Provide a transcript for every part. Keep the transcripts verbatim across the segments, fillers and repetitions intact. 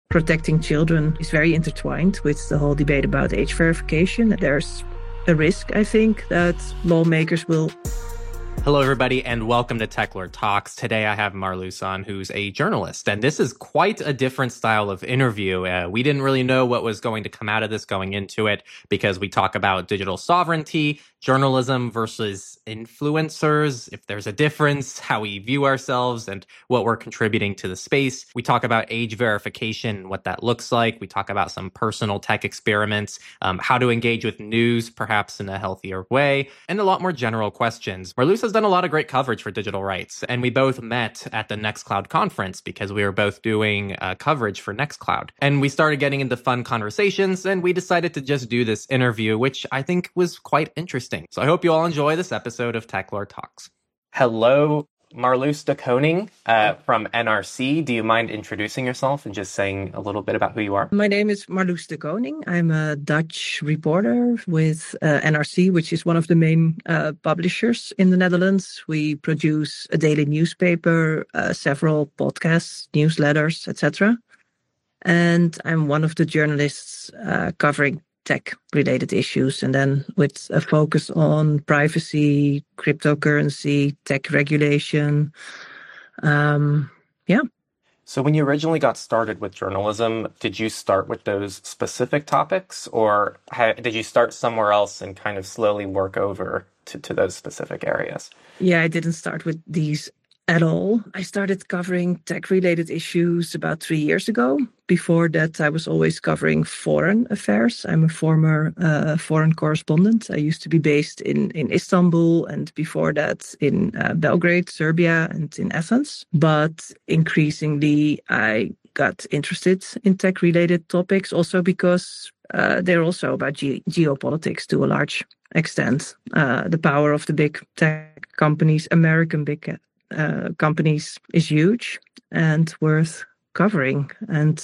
protecting children is very intertwined with the whole debate about age verification. There's a risk, I think, that lawmakers will. Hello, everybody, and welcome to TechLore Talks. Today, I have Marloes on, who's a journalist, and this is quite a different style of interview. Uh, we didn't really know what was going to come out of this going into it because we talk about digital sovereignty, journalism versus influencers, if there's a difference, how we view ourselves, and what we're contributing to the space. We talk about age verification, what that looks like. We talk about some personal tech experiments, um, how to engage with news, perhaps in a healthier way, and a lot more general questions. Marloes has done a lot of great coverage for digital rights, and we both met at the Nextcloud conference because we were both doing uh, coverage for Nextcloud. And we started getting into fun conversations, and we decided to just do this interview, which I think was quite interesting. So I hope you all enjoy this episode of TechLore Talks. Hello, Marloes de Koning uh, from N R C. Do you mind introducing yourself and just saying a little bit about who you are? My name is Marloes de Koning. I'm a Dutch reporter with uh, N R C, which is one of the main uh, publishers in the Netherlands. We produce a daily newspaper, uh, several podcasts, newsletters, et cetera. And I'm one of the journalists uh, covering tech-related issues, and then with a focus on privacy, cryptocurrency, tech regulation. Um, yeah. So when you originally got started with journalism, did you start with those specific topics, or ha- did you start somewhere else and kind of slowly work over to, to those specific areas? Yeah, I didn't start with these at all. I started covering tech-related issues about three years ago. Before that, I was always covering foreign affairs. I'm a former uh, foreign correspondent. I used to be based in, in Istanbul, and before that in uh, Belgrade, Serbia, and in Athens. But increasingly, I got interested in tech-related topics, also because uh, they're also about ge- geopolitics to a large extent. Uh, the power of the big tech companies, American big Uh, companies, is huge and worth covering. And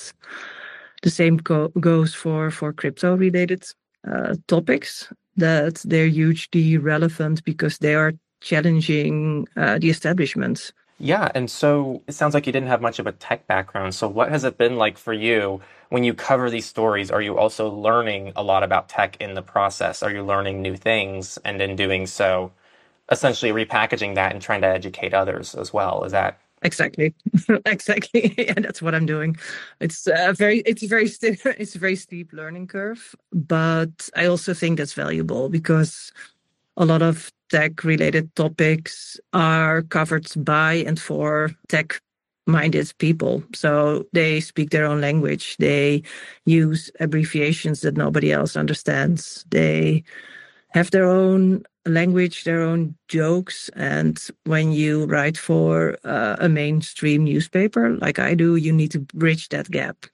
the same co- goes for, for crypto-related uh, topics, that they're hugely relevant because they are challenging uh, the establishment. Yeah, and so it sounds like you didn't have much of a tech background. So what has it been like for you when you cover these stories? Are you also learning a lot about tech in the process? Are you learning new things, and in doing so, essentially repackaging that and trying to educate others as well? Is that exactly exactly? Yeah, that's what I'm doing. It's a very it's a very st- it's a very steep learning curve, but I also think that's valuable because a lot of tech related topics are covered by and for tech minded people. So they speak their own language. They use abbreviations that nobody else understands. They have their own language, their own jokes. And when you write for uh, a mainstream newspaper, like I do, you need to bridge that gap.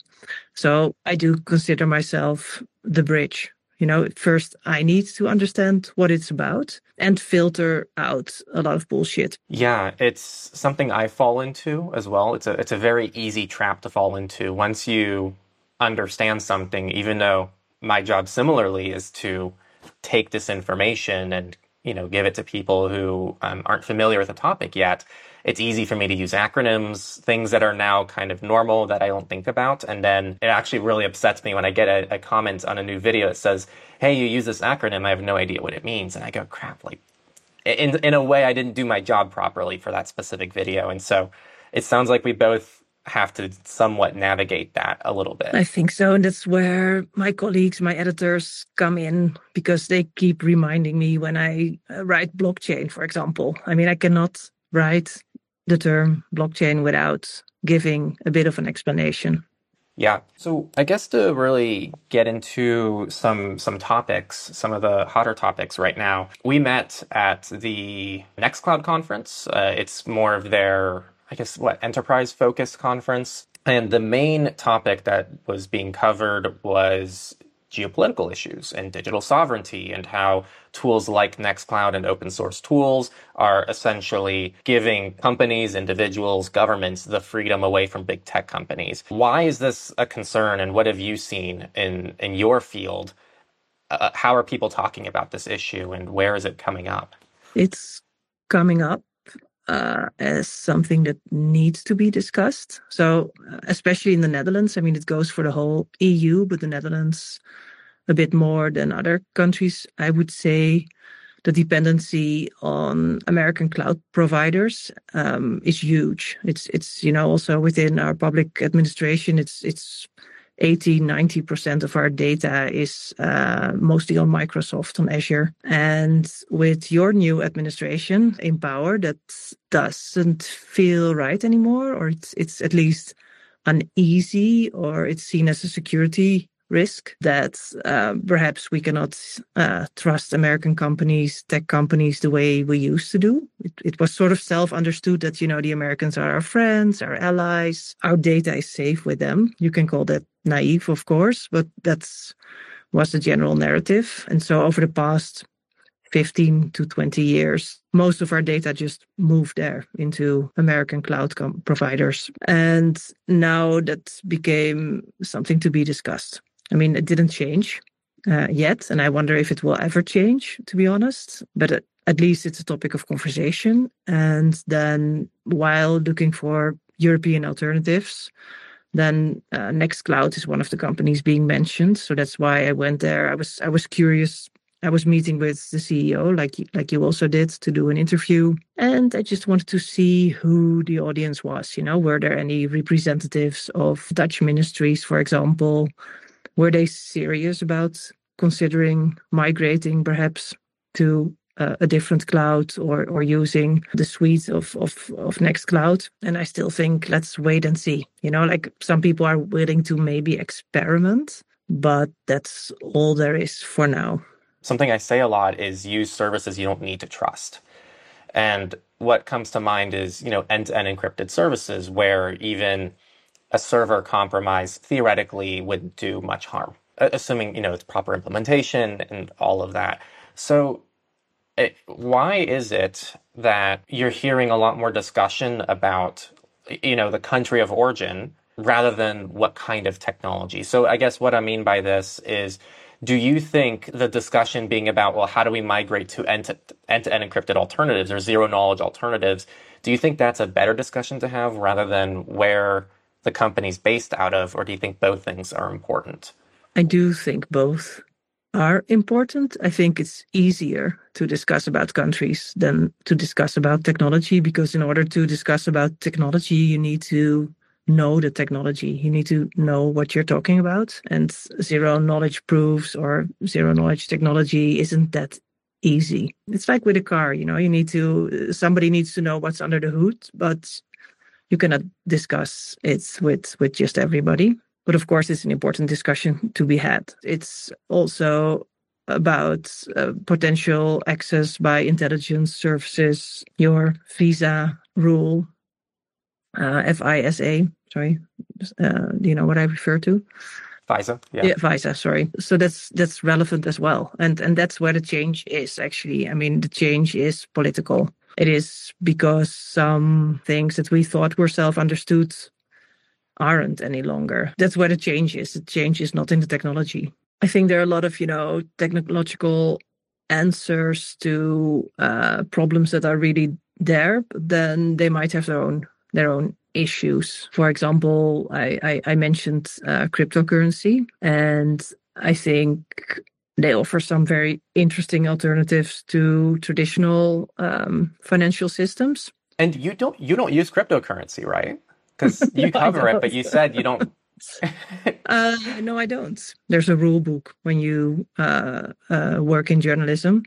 So I do consider myself the bridge. You know, first I need to understand what it's about and filter out a lot of bullshit. Yeah, it's something I fall into as well. It's a it's a very easy trap to fall into once you understand something, even though my job similarly is to take this information and, you know, give it to people who um, aren't familiar with the topic yet. It's easy for me to use acronyms, things that are now kind of normal that I don't think about. And then it actually really upsets me when I get a, a comment on a new video that says, hey, you use this acronym, I have no idea what it means. And I go, crap, like, in, in a way, I didn't do my job properly for that specific video. And so it sounds like we both have to somewhat navigate that a little bit. I think so. And that's where my colleagues, my editors come in, because they keep reminding me when I uh, write blockchain, for example. I mean, I cannot write the term blockchain without giving a bit of an explanation. Yeah. So I guess to really get into some some topics, some of the hotter topics right now, we met at the Nextcloud conference. Uh, it's more of their, I guess, what, enterprise-focused conference. And the main topic that was being covered was geopolitical issues and digital sovereignty, and how tools like Nextcloud and open source tools are essentially giving companies, individuals, governments the freedom away from big tech companies. Why is this a concern, and what have you seen in, in your field? Uh, how are people talking about this issue, and where is it coming up? It's coming up uh, as something that needs to be discussed. So, uh, especially in the Netherlands, I mean, it goes for the whole E U, but the Netherlands a bit more than other countries, I would say. The dependency on American cloud providers um, is huge. It's it's you know also within our public administration, it's it's eighty, ninety percent of our data is uh, mostly on Microsoft, on Azure. And with your new administration in power, that doesn't feel right anymore, or it's it's at least uneasy, or it's seen as a security risk that uh, perhaps we cannot uh, trust American companies, tech companies, the way we used to do. It, it was sort of self-understood that, you know, the Americans are our friends, our allies, our data is safe with them. You can call that naive, of course, but that's was the general narrative. And so over the past fifteen to twenty years, most of our data just moved there into American cloud com- providers. And now that became something to be discussed. I mean, it didn't change uh, yet, and I wonder if it will ever change, to be honest. But at, at least it's a topic of conversation. And then while looking for European alternatives, then uh, Nextcloud is one of the companies being mentioned. So that's why I went there. I was I was curious. I was meeting with the C E O, like like you also did, to do an interview. And I just wanted to see who the audience was. You know, were there any representatives of Dutch ministries, for example? Were they serious about considering migrating perhaps to uh, a different cloud or or using the suite of, of, of Nextcloud? And I still think let's wait and see. You know, like some people are willing to maybe experiment, but that's all there is for now. Something I say a lot is use services you don't need to trust. And what comes to mind is, you know, end-to-end encrypted services where even a server compromise theoretically wouldn't do much harm, assuming, you know, it's proper implementation and all of that. So it, why is it that you're hearing a lot more discussion about, you know, the country of origin rather than what kind of technology? So I guess what I mean by this is, do you think the discussion being about, well, how do we migrate to end-to-end encrypted alternatives or zero knowledge alternatives, do you think that's a better discussion to have rather than where the company's based out of, or do you think both things are important? I do think both are important. I think it's easier to discuss about countries than to discuss about technology, because in order to discuss about technology, you need to know the technology. You need to know what you're talking about. And zero knowledge proofs or zero knowledge technology isn't that easy. It's like with a car, you know, you need to, somebody needs to know what's under the hood, but you cannot discuss it with, with just everybody. But of course, it's an important discussion to be had. It's also about uh, potential access by intelligence services, your FISA rule, uh, F I S A, sorry, uh, do you know what I refer to? FISA, yeah. Yeah, FISA, sorry. So that's that's relevant as well. And, and that's where the change is, actually. I mean, the change is political. It is because some things that we thought were self-understood aren't any longer. That's where the change is. The change is not in the technology. I think there are a lot of, you know, technological answers to uh, problems that are really there, but then they might have their own their own issues. For example, I, I, I mentioned uh, cryptocurrency, and I think they offer some very interesting alternatives to traditional um, financial systems. And you don't you don't use cryptocurrency, right? Because you no, cover it, but you said you don't. uh, no, I don't. There's a rule book when you uh, uh, work in journalism.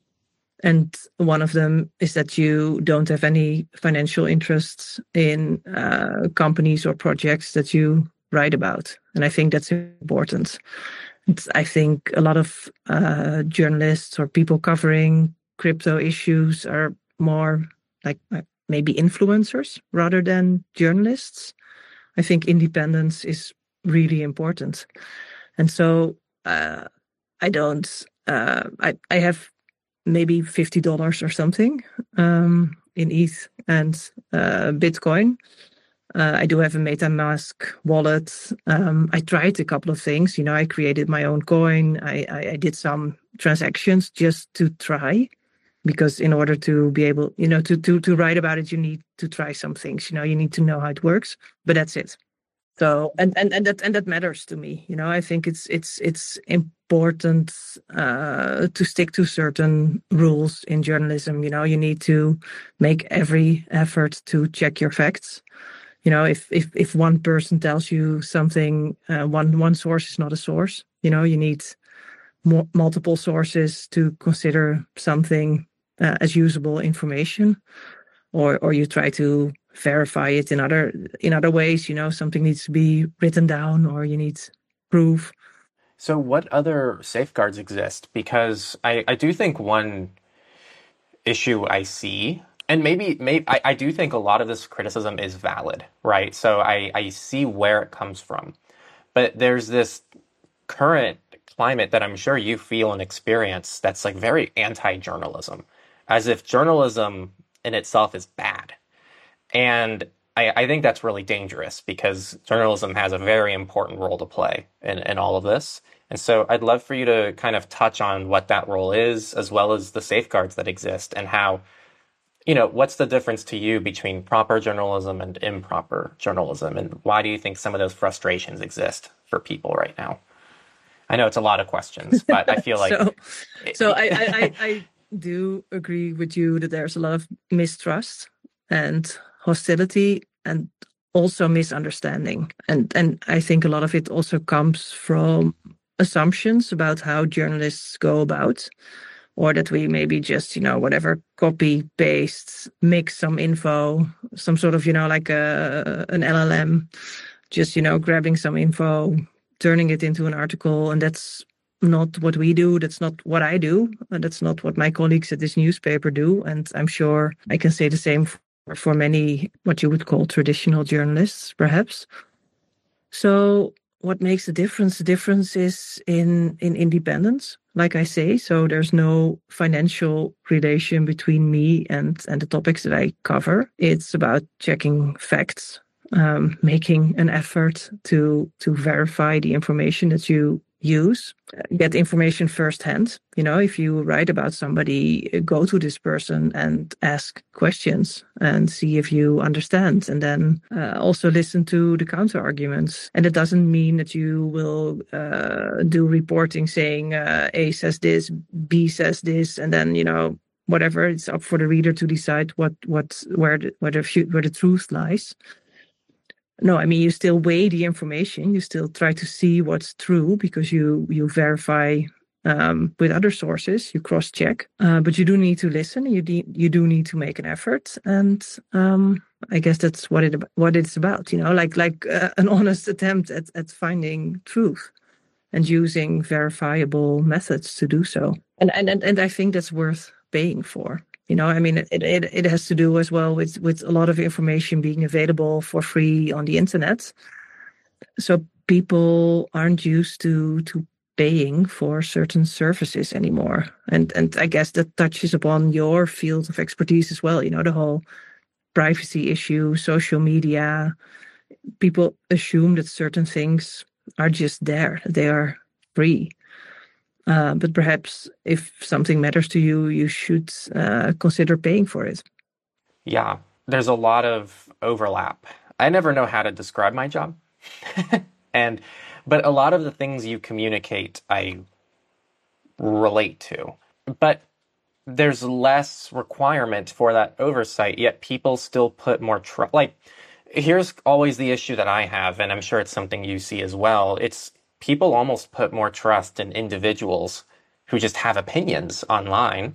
And one of them is that you don't have any financial interests in uh, companies or projects that you write about. And I think that's important. It's, I think a lot of uh, journalists or people covering crypto issues are more like maybe influencers rather than journalists. I think independence is really important. And so uh, I don't, uh, I, I have maybe fifty dollars or something um, in E T H and uh, Bitcoin. Uh, I do have a MetaMask wallet. Um, I tried a couple of things. You know, I created my own coin. I, I, I did some transactions just to try. because in order to be able, you know, to to to write about it, you need to try some things. You know, you need to know how it works, but that's it. So and and and that and that matters to me. You know, I think it's it's it's important uh, to stick to certain rules in journalism. You know, you need to make every effort to check your facts. You know, if if if one person tells you something, uh, one one source is not a source. You know, you need mo- multiple sources to consider something uh, as usable information, or or you try to verify it in other in other ways. You know, something needs to be written down, or you need proof. So what other safeguards exist? Because I, I do think one issue I see, and maybe maybe I, I do think a lot of this criticism is valid, right? So I, I see where it comes from. But there's this current climate that I'm sure you feel and experience that's like very anti-journalism, as if journalism in itself is bad. And I, I think that's really dangerous because journalism has a very important role to play in, in all of this. And so I'd love for you to kind of touch on what that role is, as well as the safeguards that exist and how, you know, what's the difference to you between proper journalism and improper journalism? And why do you think some of those frustrations exist for people right now? I know it's a lot of questions, but I feel like... so so I, I, I, I do agree with you that there's a lot of mistrust and hostility and also misunderstanding. And, and I think a lot of it also comes from assumptions about how journalists go about, or that we maybe just, you know, whatever, copy, paste, mix some info, some sort of, you know, like a, an L L M, just, you know, grabbing some info, turning it into an article. And that's not what we do. That's not what I do. And that's not what my colleagues at this newspaper do. And I'm sure I can say the same for, for many, what you would call traditional journalists, perhaps. So what makes the difference? The difference is in, in independence, like I say. So there's no financial relation between me and, and the topics that I cover. It's about checking facts, um, making an effort to to verify the information that you use, get information firsthand. You know, if you write about somebody, go to this person and ask questions and see if you understand, and then uh, also listen to the counter arguments. And it doesn't mean that you will uh, do reporting saying uh, A says this, B says this, and then, you know, whatever. It's up for the reader to decide what what where the, where the where the truth lies. No, I mean, you still weigh the information. You still try to see what's true because you you verify um, with other sources. You cross-check, uh, but you do need to listen. You de- you do need to make an effort, and um, I guess that's what it what it's about. You know, like like uh, an honest attempt at at finding truth and using verifiable methods to do so. And and and, and I think that's worth paying for. You know, I mean, it, it it has to do as well with, with a lot of information being available for free on the internet. So people aren't used to to paying for certain services anymore. And and I guess that touches upon your field of expertise as well. You know, the whole privacy issue, social media. People assume that certain things are just there. They are free. Uh, but perhaps if something matters to you, you should uh, consider paying for it. Yeah, there's a lot of overlap. I never know how to describe my job. and but a lot of the things you communicate, I relate to. But there's less requirement for that oversight, yet people still put more trust. Like, here's always the issue that I have, and I'm sure it's something you see as well. It's people almost put more trust in individuals who just have opinions online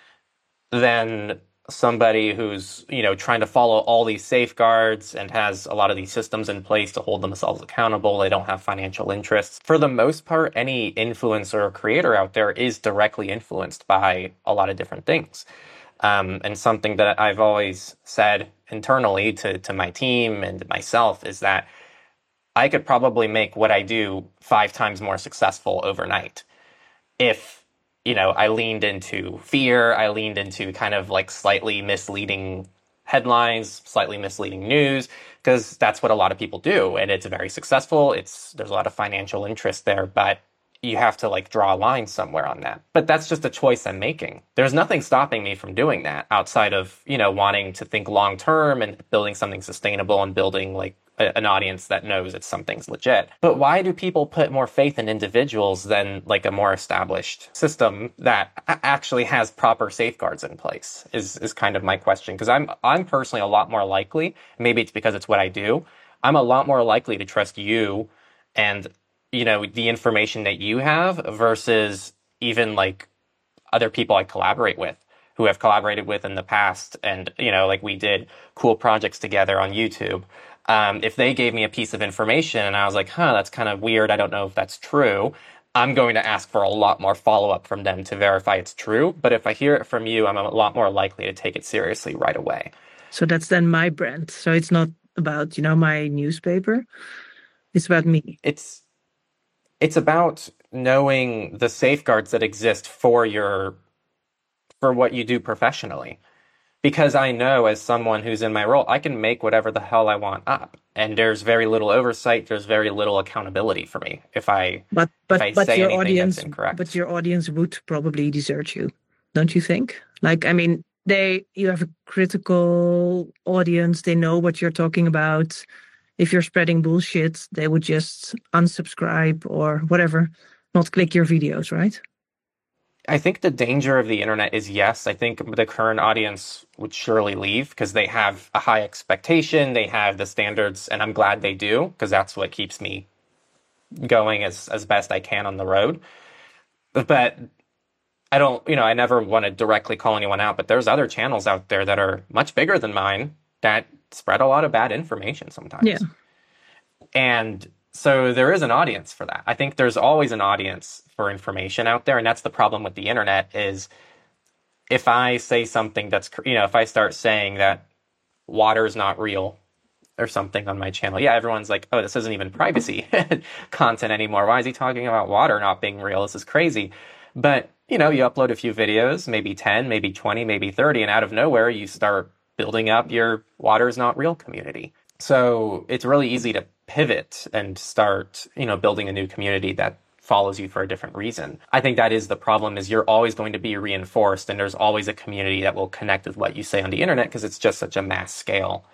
than somebody who's, you know, trying to follow all these safeguards and has a lot of these systems in place to hold themselves accountable. They don't have financial interests. For the most part, any influencer or creator out there is directly influenced by a lot of different things. Um, and something that I've always said internally to, to my team and myself is that I could probably make what I do five times more successful overnight if, you know, I leaned into fear, I leaned into kind of like slightly misleading headlines, slightly misleading news, because that's what a lot of people do. And it's very successful. It's there's a lot of financial interest there. But you have to like draw a line somewhere on that. But that's just a choice I'm making. There's nothing stopping me from doing that outside of, you know, wanting to think long term and building something sustainable and building like a, an audience that knows it's something's legit. But why do people put more faith in individuals than like a more established system that a- actually has proper safeguards in place is, is kind of my question. Because I'm, I'm personally a lot more likely, maybe it's because it's what I do, I'm a lot more likely to trust you and, you know, the information that you have versus even like other people I collaborate with who have collaborated with in the past. And, you know, like we did cool projects together on YouTube. Um, if they gave me a piece of information and I was like, huh, that's kind of weird, I don't know if that's true, I'm going to ask for a lot more follow-up from them to verify it's true. But if I hear it from you, I'm a lot more likely to take it seriously right away. So that's then my brand. So it's not about, you know, my newspaper. It's about me. It's it's about knowing the safeguards that exist for your for what you do professionally. Because I know as someone who's in my role, I can make whatever the hell I want up. And there's very little oversight, there's very little accountability for me if I But but if I but say your anything audience that's incorrect. but your audience would probably desert you, don't you think? Like, I mean, they you have a critical audience, they know what you're talking about. If you're spreading bullshit, they would just unsubscribe or whatever, not click your videos, right? I think the danger of the internet is, yes, I think the current audience would surely leave because they have a high expectation, they have the standards, and I'm glad they do because that's what keeps me going as, as best I can on the road. But I don't, you know, I never want to directly call anyone out, but there's other channels out there that are much bigger than mine that spread a lot of bad information sometimes. Yeah. And so there is an audience for that. I think there's always an audience for information out there. And that's the problem with the internet is if I say something that's, you know, if I start saying that water is not real or something on my channel, yeah, everyone's like, oh, this isn't even privacy content anymore. Why is he talking about water not being real? This is crazy. But, you know, you upload a few videos, maybe ten, maybe twenty, maybe thirty, and out of nowhere, you start building up your water is not real community. So it's really easy to pivot and start, you know, building a new community that follows you for a different reason. I think that is the problem is you're always going to be reinforced and there's always a community that will connect with what you say on the internet because it's just such a mass scale.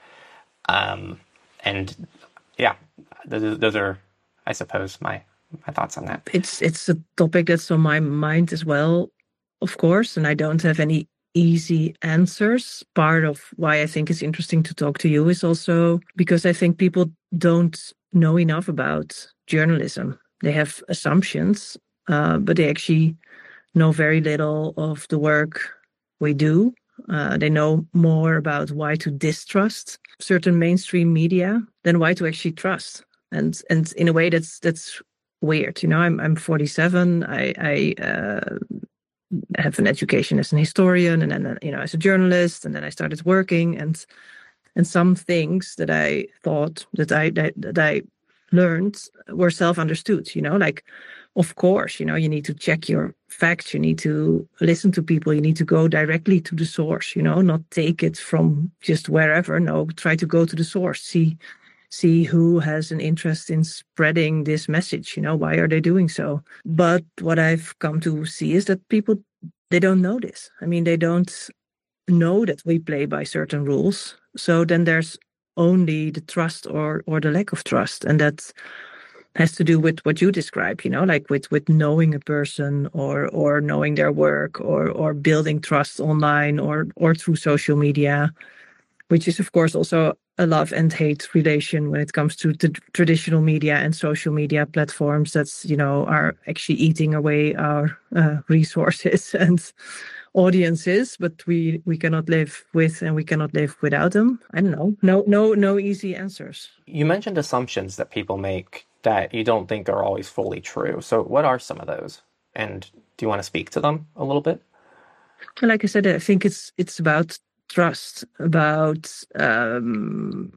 Um, and yeah, those, those are, I suppose, my, my thoughts on that. It's, it's a topic that's on my mind as well, of course, and I don't have any easy answers. Part of why I think it's interesting to talk to you is also because I think people don't know enough about journalism. They have assumptions, uh, but they actually know very little of the work we do. Uh, they know more about why to distrust certain mainstream media than why to actually trust. And and in a way, that's that's weird. You know, I'm I'm forty-seven. I I uh, have an education as an historian, and then you know as a journalist, and then I started working, and and some things that I thought that I that, that I learned were self-understood. You know, like of course, you know, you need to check your facts, you need to listen to people, you need to go directly to the source. You know, not take it from just wherever. No, try to go to the source. See. see who has an interest in spreading this message, you know, why are they doing so? But what I've come to see is that people, they don't know this. I mean, they don't know that we play by certain rules. So then there's only the trust or or the lack of trust. And that has to do with what you describe, you know, like with, with knowing a person or or knowing their work or or building trust online or or through social media, which is, of course, also a love and hate relation when it comes to the traditional media and social media platforms that's, you know, are actually eating away our uh, resources and audiences, but we, we cannot live with and we cannot live without them. I don't know. No, no, no easy answers. You mentioned assumptions that people make that you don't think are always fully true. So what are some of those? And do you want to speak to them a little bit? Like I said, I think it's it's about trust, about um,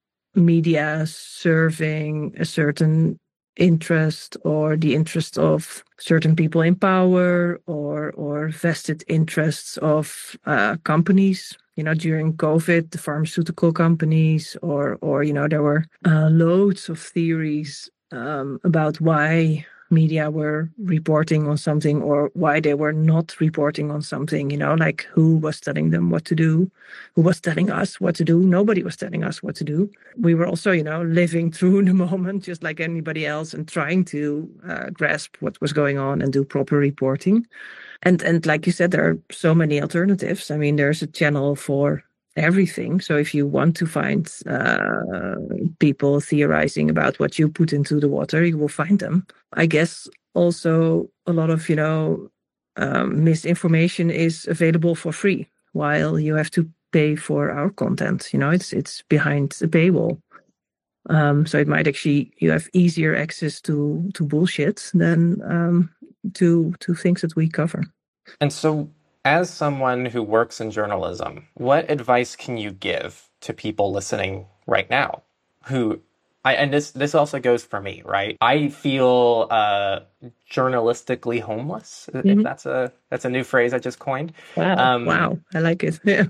media serving a certain interest or the interest of certain people in power or or vested interests of uh, companies. You know, during COVID, the pharmaceutical companies or, or you know, there were uh, loads of theories um, about why media were reporting on something or why they were not reporting on something, you know, like who was telling them what to do, who was telling us what to do. Nobody was telling us what to do. We were also, you know, living through the moment just like anybody else and trying to uh, grasp what was going on and do proper reporting. And and like you said, there are so many alternatives. I mean, there's a channel for everything. So if you want to find uh, people theorizing about what you put into the water, you will find them. I guess also a lot of, you know, um, misinformation is available for free, while you have to pay for our content. You know, it's it's behind a paywall. Um, so it might actually, you have easier access to to bullshit than um, to to things that we cover. And so, as someone who works in journalism, what advice can you give to people listening right now who I, and this this also goes for me, right? I feel uh, journalistically homeless, mm-hmm. if that's a that's a new phrase I just coined. Wow, um, wow, I like it. Yeah.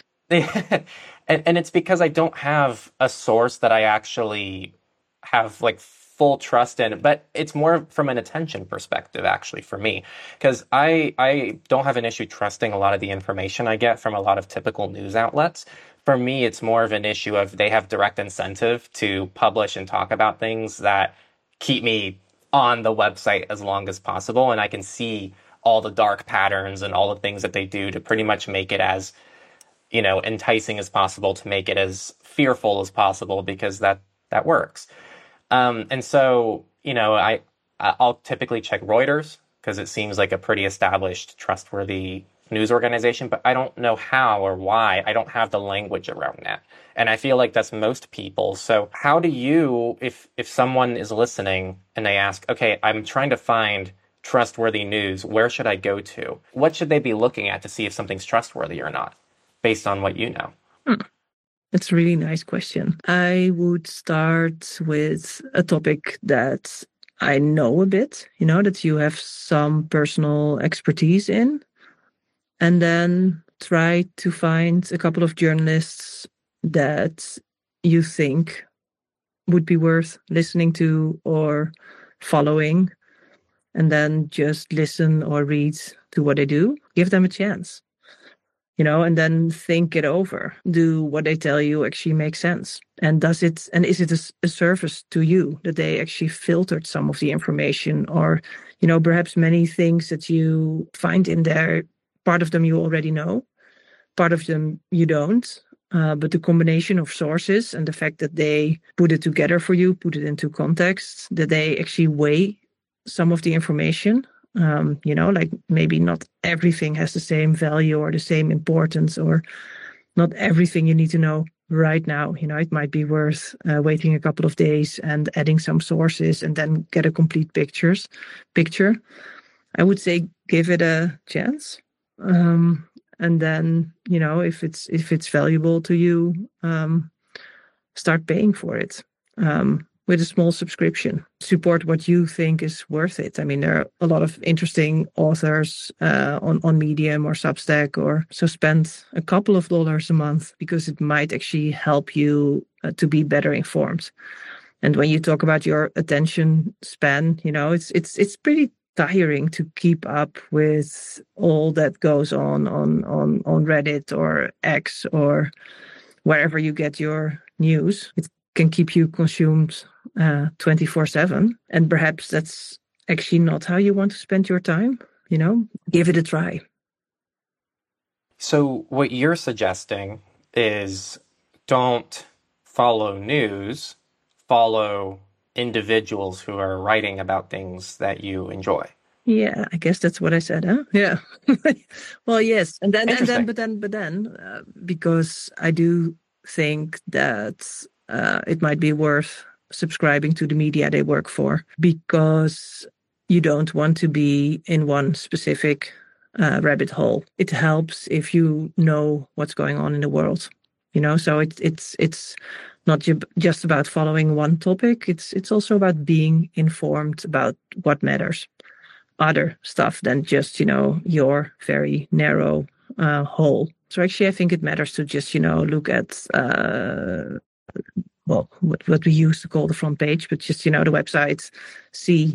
and, and it's because I don't have a source that I actually have like full trust in, but it's more from an attention perspective, actually, for me, because I I don't have an issue trusting a lot of the information I get from a lot of typical news outlets. For me, it's more of an issue of they have direct incentive to publish and talk about things that keep me on the website as long as possible, and I can see all the dark patterns and all the things that they do to pretty much make it as, you know, enticing as possible, to make it as fearful as possible, because that that works. Um, and so, you know, I, I'll typically check Reuters because it seems like a pretty established, trustworthy news organization, but I don't know how or why. I don't have the language around that. And I feel like that's most people. So how do you, if, if someone is listening and they ask, okay, I'm trying to find trustworthy news, where should I go to? What should they be looking at to see if something's trustworthy or not, based on what you know? Hmm. That's a really nice question. I would start with a topic that I know a bit, you know, that you have some personal expertise in, and then try to find a couple of journalists that you think would be worth listening to or following, and then just listen or read to what they do. Give them a chance. You know, and then think it over. Do what they tell you actually make sense? And does it, and is it a, a service to you that they actually filtered some of the information? Or, you know, perhaps many things that you find in there, part of them you already know, part of them you don't. Uh, but the combination of sources and the fact that they put it together for you, put it into context, that they actually weigh some of the information. Um, you know, like maybe not everything has the same value or the same importance, or not everything you need to know right now. You know, it might be worth uh, waiting a couple of days and adding some sources and then get a complete pictures picture. I would say give it a chance. Um, and then, you know, if it's if it's valuable to you, um, start paying for it. Um, with a small subscription. Support what you think is worth it. I mean, there are a lot of interesting authors uh, on, on Medium or Substack, or so spend a couple of dollars a month because it might actually help you uh, to be better informed. And when you talk about your attention span, you know, it's it's it's pretty tiring to keep up with all that goes on on on, on Reddit or X or wherever you get your news. It can keep you consumed uh, twenty-four seven. And perhaps that's actually not how you want to spend your time. You know, give it a try. So what you're suggesting is don't follow news, follow individuals who are writing about things that you enjoy. Yeah, I guess that's what I said, huh? Yeah. Well, yes. And then, and then, but then, but then, uh, because I do think that uh, it might be worth subscribing to the media they work for, because you don't want to be in one specific uh, rabbit hole. It helps if you know what's going on in the world, you know. So it's it's it's not just about following one topic. It's it's also about being informed about what matters, other stuff than just, you know, your very narrow uh, hole. So actually, I think it matters to just, you know, look at uh, well, what, what we used to call the front page, but just, you know, the websites, see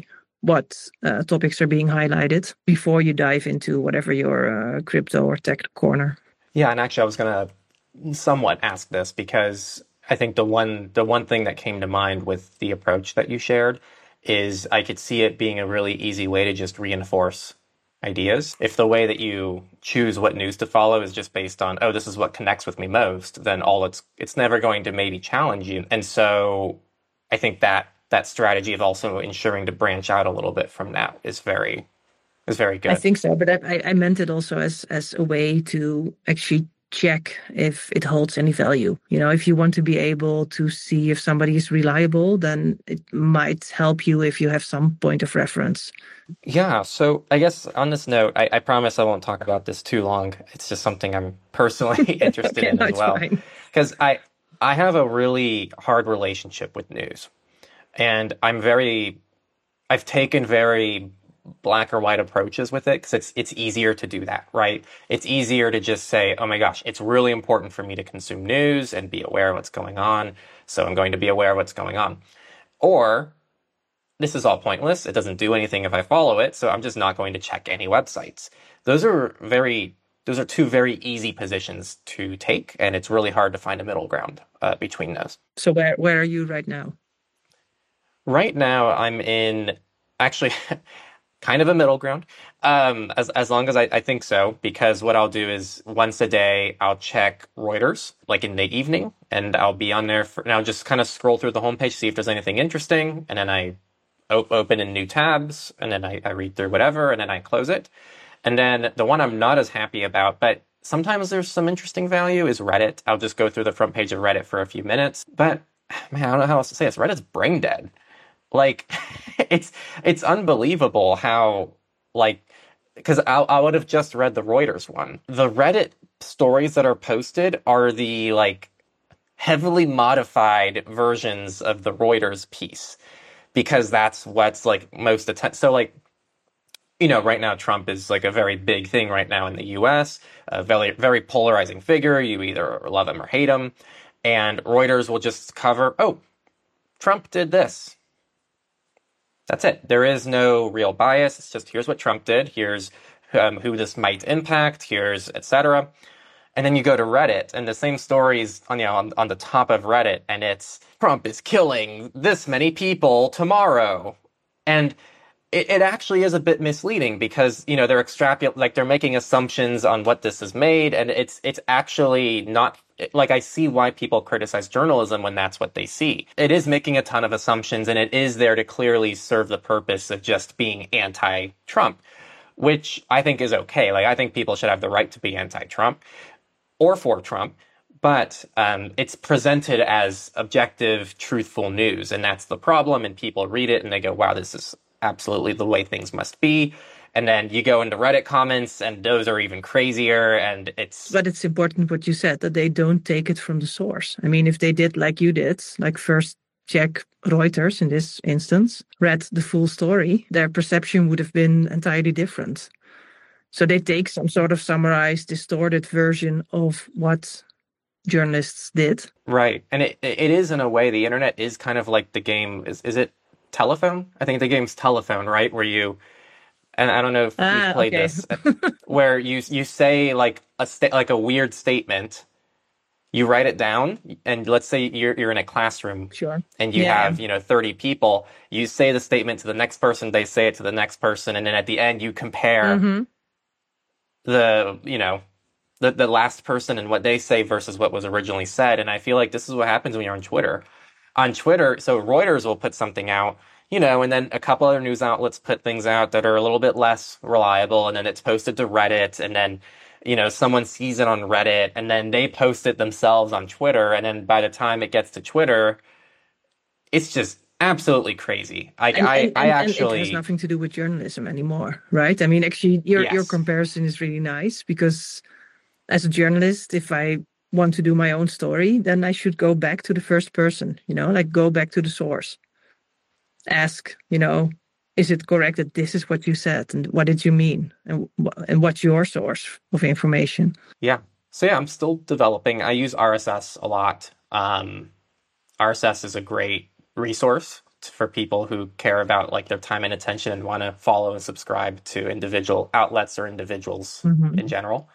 what uh, topics are being highlighted before you dive into whatever your uh, crypto or tech corner. Yeah, and actually, I was going to somewhat ask this because I think the one the one thing that came to mind with the approach that you shared is I could see it being a really easy way to just reinforce ideas. If the way that you choose what news to follow is just based on, oh, this is what connects with me most, then all it's it's never going to maybe challenge you. And so I think that that strategy of also ensuring to branch out a little bit from that is very is very good. I think so, but I, I meant it also as as a way to actually check if it holds any value. You know, if you want to be able to see if somebody is reliable, then it might help you if you have some point of reference. Yeah, so I guess on this note, I, I promise I won't talk about this too long. It's just something I'm personally interested okay, in no, as well. Because I I have a really hard relationship with news. And I'm very I've taken very black or white approaches with it because it's it's easier to do that, right? It's easier to just say, oh my gosh, it's really important for me to consume news and be aware of what's going on, so I'm going to be aware of what's going on. Or this is all pointless. It doesn't do anything if I follow it, so I'm just not going to check any websites. Those are very those are two very easy positions to take, and it's really hard to find a middle ground uh, between those. So where where are you right now? Right now, I'm in actually kind of a middle ground, um, as as long as I, I think so, because what I'll do is once a day, I'll check Reuters, like in the evening, and I'll be on there for, and I'll just kind of scroll through the homepage, see if there's anything interesting, and then I op- open in new tabs, and then I, I read through whatever, and then I close it. And then the one I'm not as happy about, but sometimes there's some interesting value, is Reddit. I'll just go through the front page of Reddit for a few minutes, but man, I don't know how else to say this. Reddit's brain dead. Like, it's it's unbelievable how, like, because I, I would have just read the Reuters one. The Reddit stories that are posted are the, like, heavily modified versions of the Reuters piece, because that's what's, like, most attention. So, like, you know, right now Trump is, like, a very big thing right now in the U S, a very, very polarizing figure. You either love him or hate him. And Reuters will just cover, oh, Trump did this. That's it. There is no real bias. It's just, here's what Trump did. Here's um, who this might impact. Here's et cetera. And then you go to Reddit, and the same stories on, you know, on, on the top of Reddit, and it's Trump is killing this many people tomorrow. And it, it actually is a bit misleading because, you know, they're extrapolating, like they're making assumptions on what this is made, and it's it's actually not. Like, I see why people criticize journalism when that's what they see. It is making a ton of assumptions, and it is there to clearly serve the purpose of just being anti-Trump, which I think is okay. Like, I think people should have the right to be anti-Trump or for Trump, but um, it's presented as objective, truthful news, and that's the problem, and people read it, and they go, wow, this is absolutely the way things must be. And then you go into Reddit comments, and those are even crazier, and it's... But it's important what you said, that they don't take it from the source. I mean, if they did like you did, like first check Reuters in this instance, read the full story, their perception would have been entirely different. So they take some sort of summarized, distorted version of what journalists did. Right. And it it is, in a way, the internet is kind of like the game, is, is it Telephone? I think the game's Telephone, right? Where you... And I don't know if ah, you've played okay. this, where you you say like a sta- like a weird statement, you write it down, and let's say you're you're in a classroom, sure, and you yeah. have you know thirty people. You say the statement to the next person, they say it to the next person, and then at the end you compare mm-hmm. the you know the the last person and what they say versus what was originally said. And I feel like this is what happens when you're on Twitter. On Twitter, so Reuters will put something out. You know, and then a couple other news outlets put things out that are a little bit less reliable, and then it's posted to Reddit, and then, you know, someone sees it on Reddit, and then they post it themselves on Twitter, and then by the time it gets to Twitter, it's just absolutely crazy. I, and, I, and, I actually... And it has nothing to do with journalism anymore, right? I mean, actually, your, yes. your comparison is really nice, because as a journalist, if I want to do my own story, then I should go back to the first person, you know, like go back to the source. Ask, you know, is it correct that this is what you said, and what did you mean, and and what's your source of information? Yeah. So yeah, I'm still developing. I use R S S a lot. Um, R S S is a great resource for people who care about like their time and attention and want to follow and subscribe to individual outlets or individuals Mhm. in general.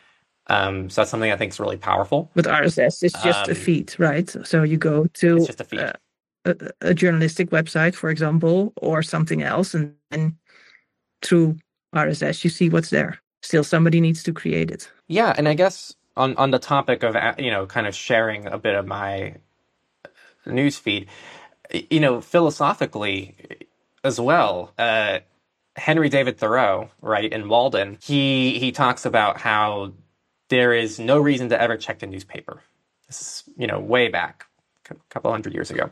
Um, so that's something I think is really powerful. But R S S is just a Um, feed, right? So you go to it's just a feed. uh, a, a journalistic website, for example, or something else, and then through R S S you see what's there. Still, somebody needs to create it. Yeah, and I guess on on the topic of uh, you know kind of sharing a bit of my newsfeed, you know, philosophically as well. Uh, Henry David Thoreau, right, in Walden, he he talks about how there is no reason to ever check the newspaper. This is, you know, way back, a couple hundred years ago.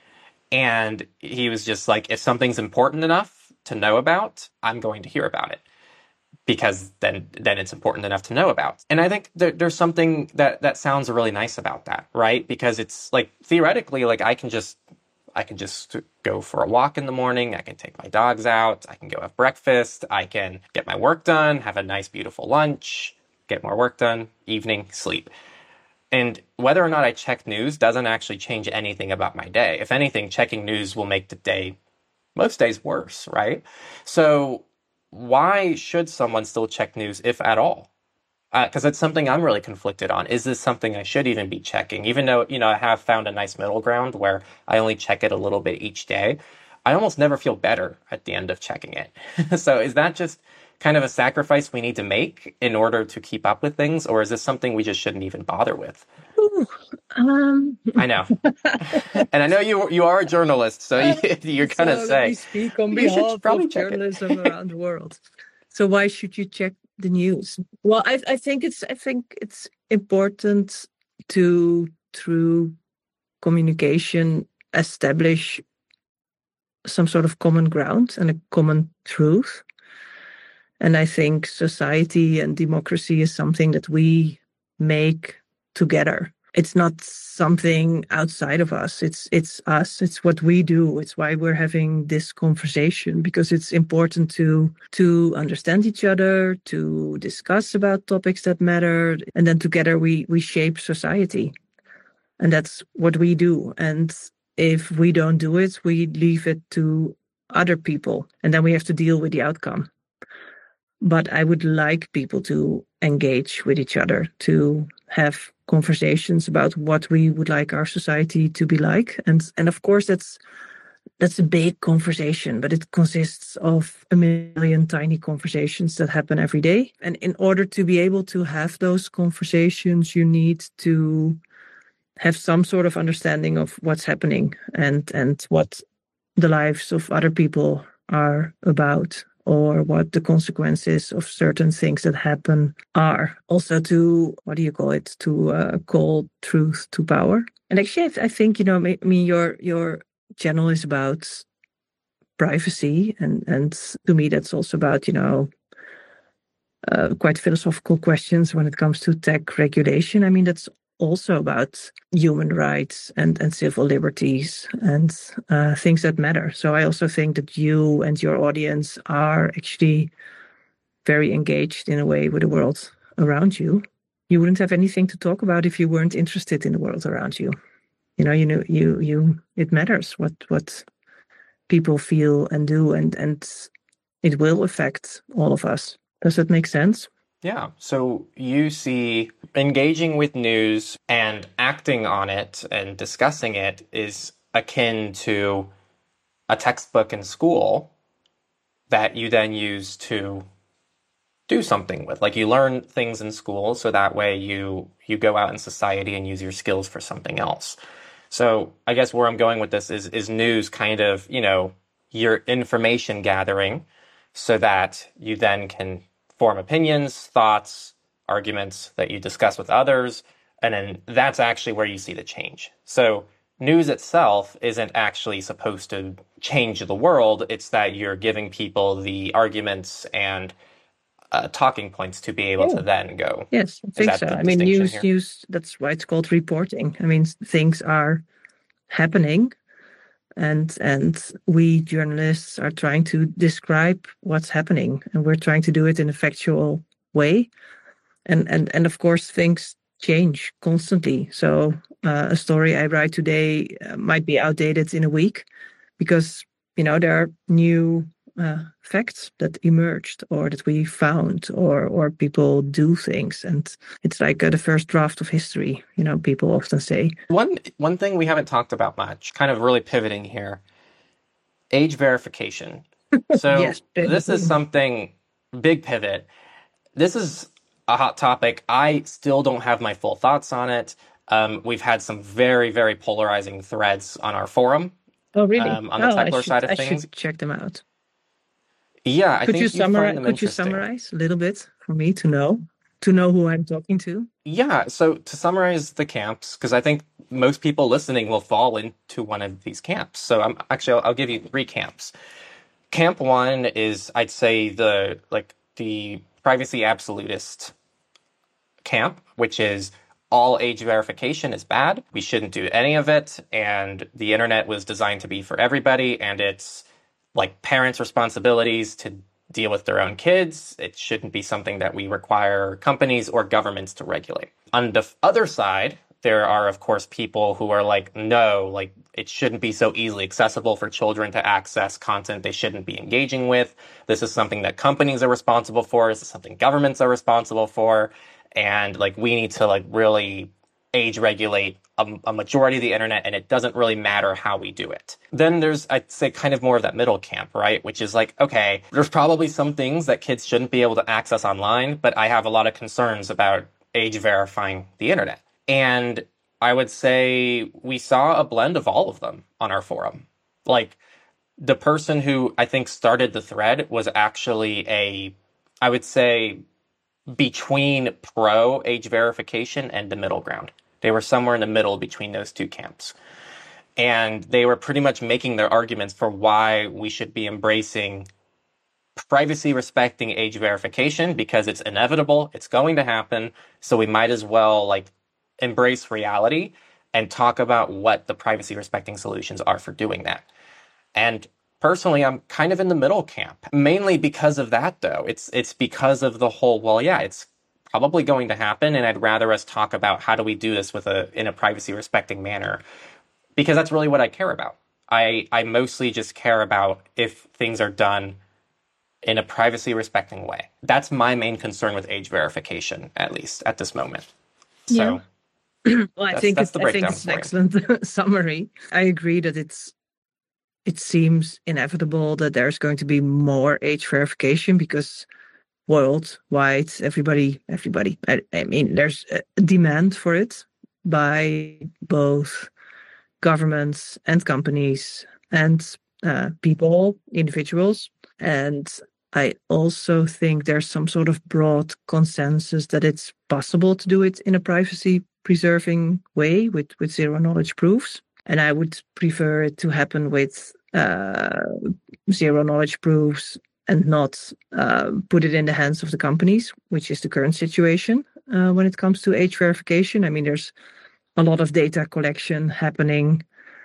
And he was just like, if something's important enough to know about, I'm going to hear about it. Because then then it's important enough to know about. And I think there, there's something that, that sounds really nice about that, right? Because it's like, theoretically, like I can just I can just go for a walk in the morning. I can take my dogs out. I can go have breakfast. I can get my work done, have a nice, beautiful lunch, get more work done, evening, sleep. And whether or not I check news doesn't actually change anything about my day. If anything, checking news will make the day, most days, worse, right? So why should someone still check news, if at all? Because uh, it's something I'm really conflicted on. Is this something I should even be checking? Even though, you know, I have found a nice middle ground where I only check it a little bit each day, I almost never feel better at the end of checking it. So is that just kind of a sacrifice we need to make in order to keep up with things? Or is this something we just shouldn't even bother with? Ooh, um... I know. And I know you you are a journalist, so you, you're going to so say, we speak on behalf of journalism it. around the world. So why should you check the news? Well, I, I think it's I think it's important to, through communication, establish some sort of common ground and a common truth. And I think society and democracy is something that we make together. It's not something outside of us. It's it's us. It's what we do. It's why we're having this conversation, because it's important to to understand each other, to discuss about topics that matter, and then together we we shape society. And that's what we do. And if we don't do it, we leave it to other people, and then we have to deal with the outcome. But I would like people to engage with each other, to have conversations about what we would like our society to be like. And and of course, that's that's a big conversation, but it consists of a million tiny conversations that happen every day. And in order to be able to have those conversations, you need to have some sort of understanding of what's happening and, and what the lives of other people are about, or what the consequences of certain things that happen are. Also to, what do you call it, to uh, call truth to power. And actually, I think, you know, I mean, your your channel is about privacy. And, and to me, that's also about, you know, uh, quite philosophical questions when it comes to tech regulation. I mean, that's also about human rights and, and civil liberties and uh, things that matter. So I also think that you and your audience are actually very engaged in a way with the world around you. You wouldn't have anything to talk about if you weren't interested in the world around you. You know, you know, you you it matters what what people feel and do, and and it will affect all of us. Does that make sense? Yeah. So you see engaging with news and acting on it and discussing it is akin to a textbook in school that you then use to do something with. Like you learn things in school, so that way you you go out in society and use your skills for something else. So I guess where I'm going with this is is news kind of, you know, your information gathering so that you then can form opinions, thoughts, arguments that you discuss with others, and then that's actually where you see the change. So news itself isn't actually supposed to change the world. It's that you're giving people the arguments and uh, talking points to be able Yeah. to then go. Yes, I think so. I mean, news, here? news, that's why it's called reporting. I mean, things are happening, and and we journalists are trying to describe what's happening, and we're trying to do it in a factual way. And and and of course, things change constantly. So uh, a story I write today uh, might be outdated in a week, because, you know, there are new uh, facts that emerged or that we found, or or people do things. And it's like uh, the first draft of history, you know, people often say. One one thing we haven't talked about much, kind of really pivoting here, age verification. So Yes. this is something, big pivot. This is a hot topic. I still don't have my full thoughts on it. Um, we've had some very, very polarizing threads on our forum. Oh, really? Um, on the Oh, I Techlore should, side of I things. should check them out. Yeah, I Could you think you'd find summarize? them Could you interesting. summarize a little bit for me to know to know who I'm talking to? Yeah, so to summarize the camps, because I think most people listening will fall into one of these camps. So I'm actually I'll, I'll give you three camps. Camp one is, I'd say, the like the privacy absolutist camp, which is all age verification is bad. We shouldn't do any of it, and the internet was designed to be for everybody, and it's like parents' responsibilities to deal with their own kids. It shouldn't be something that we require companies or governments to regulate. On the other side, there are, of course, people who are like, no, like it shouldn't be so easily accessible for children to access content they shouldn't be engaging with. This is something that companies are responsible for. This is something governments are responsible for. And like we need to like really age regulate a, a majority of the internet, and it doesn't really matter how we do it. Then there's, I'd say, kind of more of that middle camp, right? Which is like, okay, there's probably some things that kids shouldn't be able to access online, but I have a lot of concerns about age verifying the internet. And I would say we saw a blend of all of them on our forum. Like the person who I think started the thread was actually a, I would say, between pro age verification and the middle ground. They were somewhere in the middle between those two camps. And they were pretty much making their arguments for why we should be embracing privacy respecting age verification, because it's inevitable, it's going to happen, so we might as well like embrace reality and talk about what the privacy respecting solutions are for doing that. And personally, I'm kind of in the middle camp, mainly because of that, though. It's it's because of the whole, well, yeah, it's probably going to happen, and I'd rather us talk about how do we do this with a in a privacy-respecting manner, because that's really what I care about. I, I mostly just care about if things are done in a privacy-respecting way. That's my main concern with age verification, at least at this moment. So, yeah. Well, I that's, think that's it's, the I think breakdown it's an for you. excellent summary. I agree that it's it seems inevitable that there's going to be more age verification because worldwide, everybody, everybody, I, I mean, there's a demand for it by both governments and companies and uh, people, individuals. And I also think there's some sort of broad consensus that it's possible to do it in a privacy preserving way with, with zero knowledge proofs. And I would prefer it to happen with uh, zero knowledge proofs and not uh, put it in the hands of the companies, which is the current situation uh, when it comes to age verification. I mean, there's a lot of data collection happening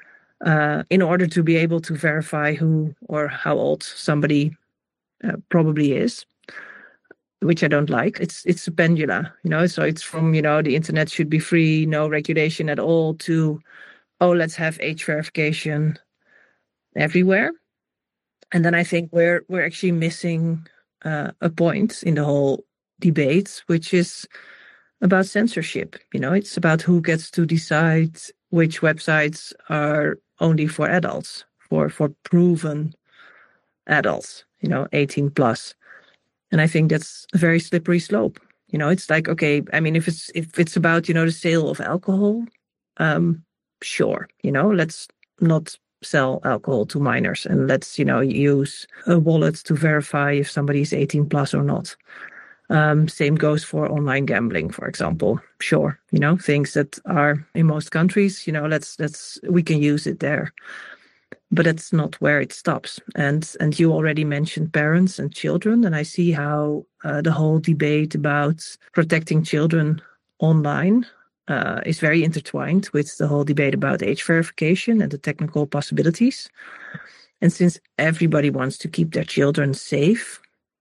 uh, in order to be able to verify who or how old somebody uh, probably is, which I don't like. It's it's a pendula, you know, so it's from, you know, the internet should be free, no regulation at all, to, oh, let's have age verification everywhere. And then I think we're we're actually missing uh, a point in the whole debate, which is about censorship. You know, it's about who gets to decide which websites are only for adults, for for proven adults, you know, eighteen plus. And I think that's a very slippery slope. You know, it's like, okay, I mean, if it's if it's about, you know, the sale of alcohol, um, sure, you know, let's not sell alcohol to minors, and let's, you know, use a wallet to verify if somebody is eighteen plus or not. Um, same goes for online gambling, for example. Sure, you know, things that are in most countries, you know, let's let's we can use it there. But that's not where it stops. And and you already mentioned parents and children, and I see how uh, the whole debate about protecting children online uh, is very intertwined with the whole debate about age verification and the technical possibilities. And since everybody wants to keep their children safe,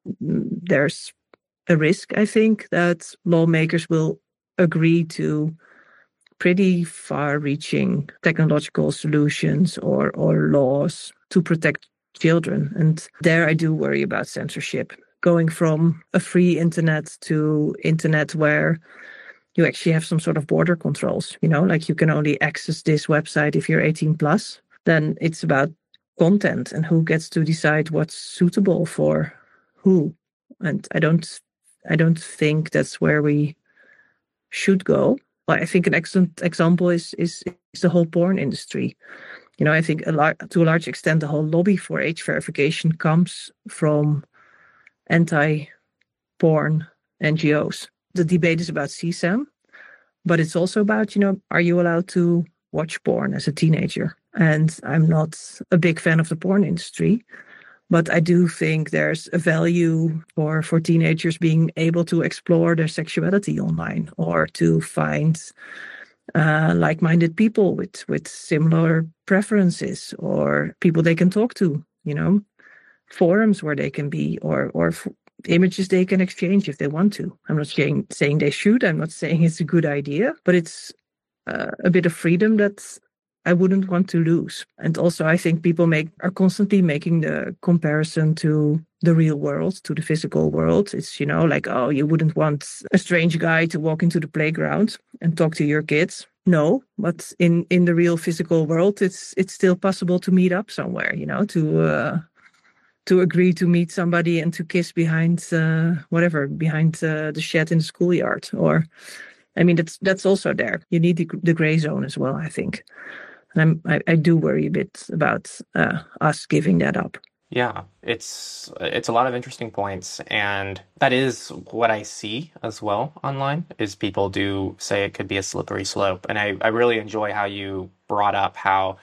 there's a risk, I think, that lawmakers will agree to pretty far-reaching technological solutions or, or laws to protect children. And there I do worry about censorship. Going from a free internet to internet where you actually have some sort of border controls, you know, like you can only access this website if you're eighteen plus, then it's about content and who gets to decide what's suitable for who. And I don't, I don't think that's where we should go. Well, I think an excellent example is, is, is the whole porn industry. You know, I think a lar- to a large extent, the whole lobby for age verification comes from anti-porn N G Os. The debate is about C SAM, but it's also about, you know, are you allowed to watch porn as a teenager? And I'm not a big fan of the porn industry, but I do think there's a value for, for teenagers being able to explore their sexuality online or to find uh, like-minded people with, with similar preferences or people they can talk to, you know, forums where they can be or, or f- images they can exchange if they want to. I'm not saying, saying they should. I'm not saying it's a good idea, but it's uh, a bit of freedom that I wouldn't want to lose. And also, I think people make are constantly making the comparison to the real world, to the physical world. It's, you know, like, oh, you wouldn't want a strange guy to walk into the playground and talk to your kids. No, but in, in the real physical world, it's it's still possible to meet up somewhere, you know, to uh, to agree to meet somebody and to kiss behind uh, whatever, behind uh, the shed in the schoolyard. Or, I mean, that's that's also there. You need the, the gray zone as well, I think. And I'm, I, I do worry a bit about uh, us giving that up. Yeah, it's it's a lot of interesting points, and that is what I see as well online, is people do say it could be a slippery slope. And I, I really enjoy how you brought up how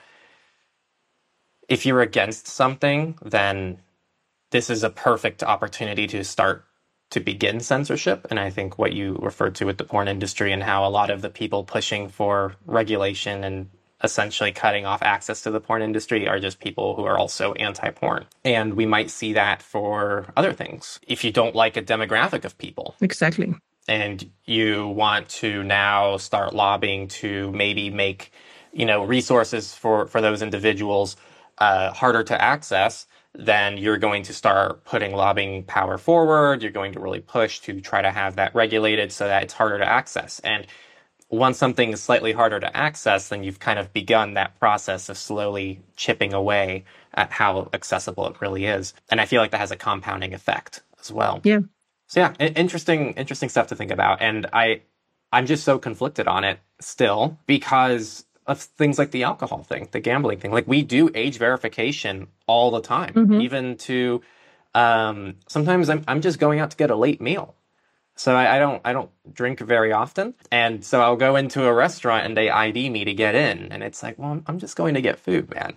if you're against something, then this is a perfect opportunity to start to begin censorship. And I think what you referred to with the porn industry and how a lot of the people pushing for regulation and essentially cutting off access to the porn industry are just people who are also anti-porn. And we might see that for other things. If you don't like a demographic of people. Exactly. And you want to now start lobbying to maybe make, you know, resources for, for those individuals uh, harder to access, then you're going to start putting lobbying power forward. You're going to really push to try to have that regulated so that it's harder to access. And once something is slightly harder to access, then you've kind of begun that process of slowly chipping away at how accessible it really is. And I feel like that has a compounding effect as well. Yeah. So yeah, interesting, interesting stuff to think about. And I, I'm just so conflicted on it still because of things like the alcohol thing, the gambling thing. Like we do age verification all the time, mm-hmm. even to, um, sometimes I'm, I'm just going out to get a late meal. So I, I don't I don't drink very often. And so I'll go into a restaurant and they I D me to get in. And it's like, well, I'm, I'm just going to get food, man.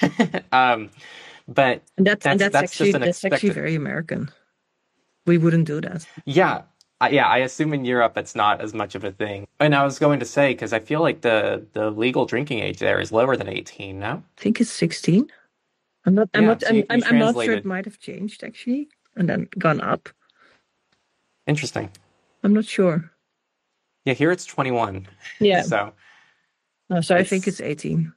um, but and that's, that's, and that's, that's actually, just an that's expected... actually very American. We wouldn't do that. Yeah. I, yeah, I assume in Europe it's not as much of a thing. And I was going to say, because I feel like the, the legal drinking age there is lower than eighteen, no? I think it's sixteen. I'm not, I'm, yeah, not, so I'm, you, you I'm not sure it might have changed, actually, and then gone up. Interesting. I'm not sure. Yeah, here it's twenty-one. Yeah. so no, so I think it's eighteen.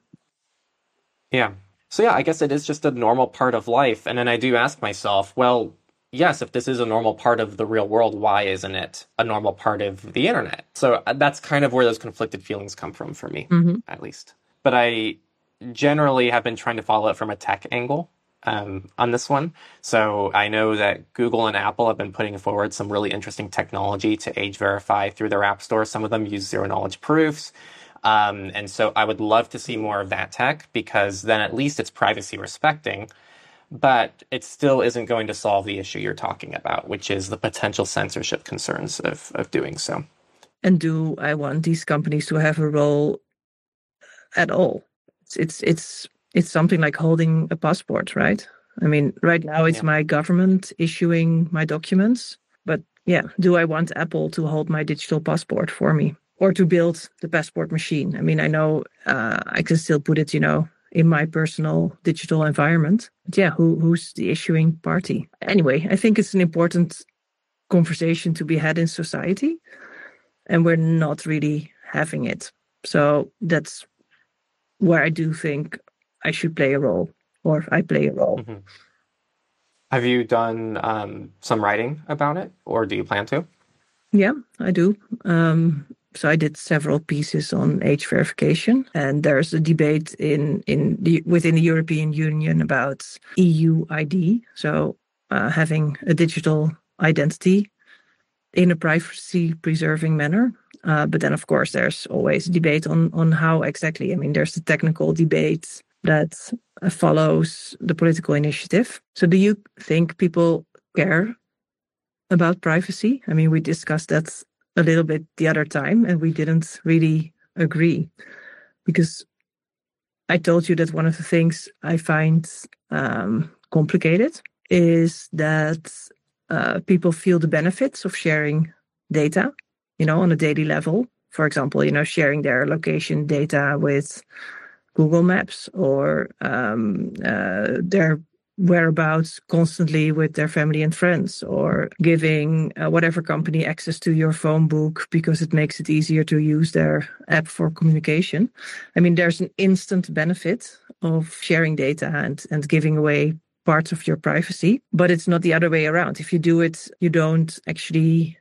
Yeah. So yeah, I guess it is just a normal part of life. And then I do ask myself, well, yes, if this is a normal part of the real world, why isn't it a normal part of the internet? So that's kind of where those conflicted feelings come from for me, mm-hmm. at least. But I generally have been trying to follow it from a tech angle. Um, on this one. So I know that Google and Apple have been putting forward some really interesting technology to age verify through their app store. Some of them use zero knowledge proofs. Um, and so I would love to see more of that tech because then at least it's privacy respecting, but it still isn't going to solve the issue you're talking about, which is the potential censorship concerns of, of doing so. And do I want these companies to have a role at all? It's, it's, it's, It's something like holding a passport, right? I mean, right now it's yeah. my government issuing my documents. But yeah, do I want Apple to hold my digital passport for me or to build the passport machine? I mean, I know uh, I can still put it, you know, in my personal digital environment. But yeah, who who's the issuing party? Anyway, I think it's an important conversation to be had in society. And we're not really having it. So that's where I do think I should play a role, or I play a role. Mm-hmm. Have you done um, some writing about it, or do you plan to? Yeah, I do. Um, so I did several pieces on age verification, and there's a debate in in the within the European Union about E U I D, so uh, having a digital identity in a privacy-preserving manner. Uh, but then, of course, there's always debate on on how exactly. I mean, there's the technical debate that uh, follows the political initiative. So, do you think people care about privacy? I mean, we discussed that a little bit the other time, and we didn't really agree, because I told you that one of the things I find um, complicated is that uh, people feel the benefits of sharing data, you know, on a daily level. For example, you know, sharing their location data with Google Maps, or um, uh, their whereabouts constantly with their family and friends, or giving uh, whatever company access to your phone book because it makes it easier to use their app for communication. I mean, there's an instant benefit of sharing data and, and giving away parts of your privacy, but it's not the other way around. If you do it, you don't actually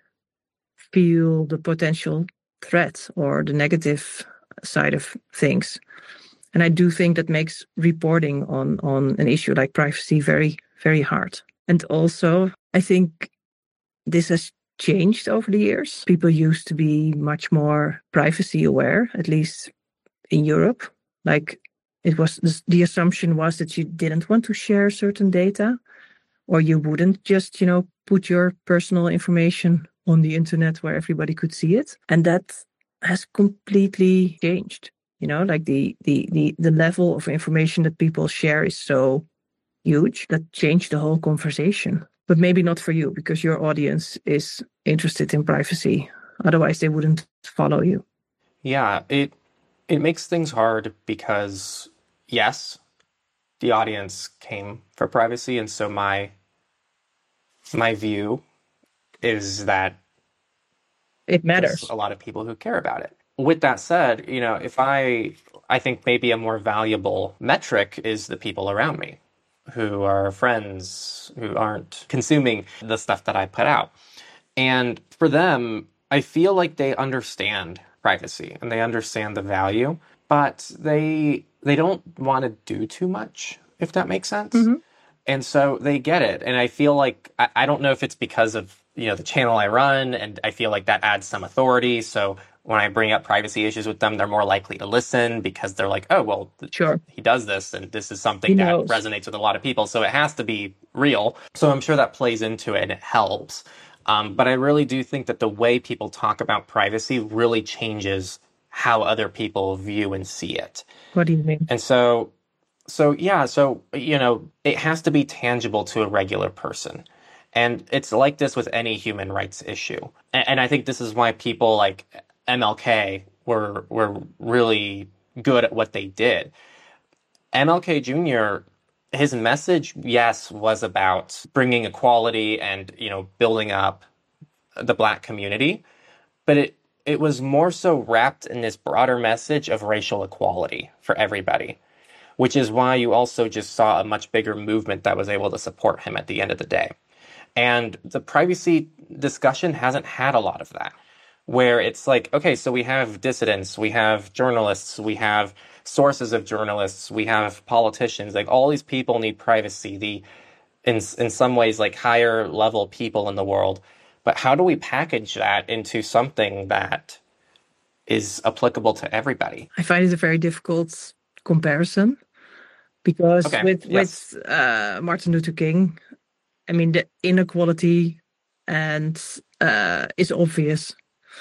feel the potential threat or the negative side of things. And I do think that makes reporting on, on an issue like privacy very, very hard. And also, I think this has changed over the years. People used to be much more privacy aware, at least in Europe. Like, it was the assumption was that you didn't want to share certain data, or you wouldn't just, you know, put your personal information on the internet where everybody could see it. And that has completely changed. You know, like the, the, the, the level of information that people share is so huge that changed the whole conversation. But maybe not for you, because your audience is interested in privacy. Otherwise, they wouldn't follow you. Yeah, it it makes things hard because, yes, the audience came for privacy, and so my my view is that it matters. There's a lot of people who care about it. With that said, you know, if I, I think maybe a more valuable metric is the people around me who are friends, who aren't consuming the stuff that I put out. And for them, I feel like they understand privacy and they understand the value, but they they don't want to do too much, if that makes sense. Mm-hmm. And so they get it. And I feel like, I, I don't know if it's because of, you know, the channel I run, and I feel like that adds some authority. So when I bring up privacy issues with them, they're more likely to listen because they're like, oh, well, sure, he does this, and this is something that resonates with a lot of people. So it has to be real. So I'm sure that plays into it and it helps. Um, but I really do think that the way people talk about privacy really changes how other people view and see it. What do you mean? And so, so yeah, so, you know, it has to be tangible to a regular person. And it's like this with any human rights issue. And, and I think this is why people like M L K were were really good at what they did. M L K Junior, his message, yes, was about bringing equality and, you know, building up the Black community. But it, it was more so wrapped in this broader message of racial equality for everybody, which is why you also just saw a much bigger movement that was able to support him at the end of the day. And the privacy discussion hasn't had a lot of that, where it's like, okay, so we have dissidents, we have journalists, we have sources of journalists, we have politicians, like all these people need privacy, the in in some ways like higher level people in the world. But how do we package that into something that is applicable to everybody? I find it a very difficult comparison because okay, with, yes. with uh, Martin Luther King, I mean, the inequality and uh, is obvious.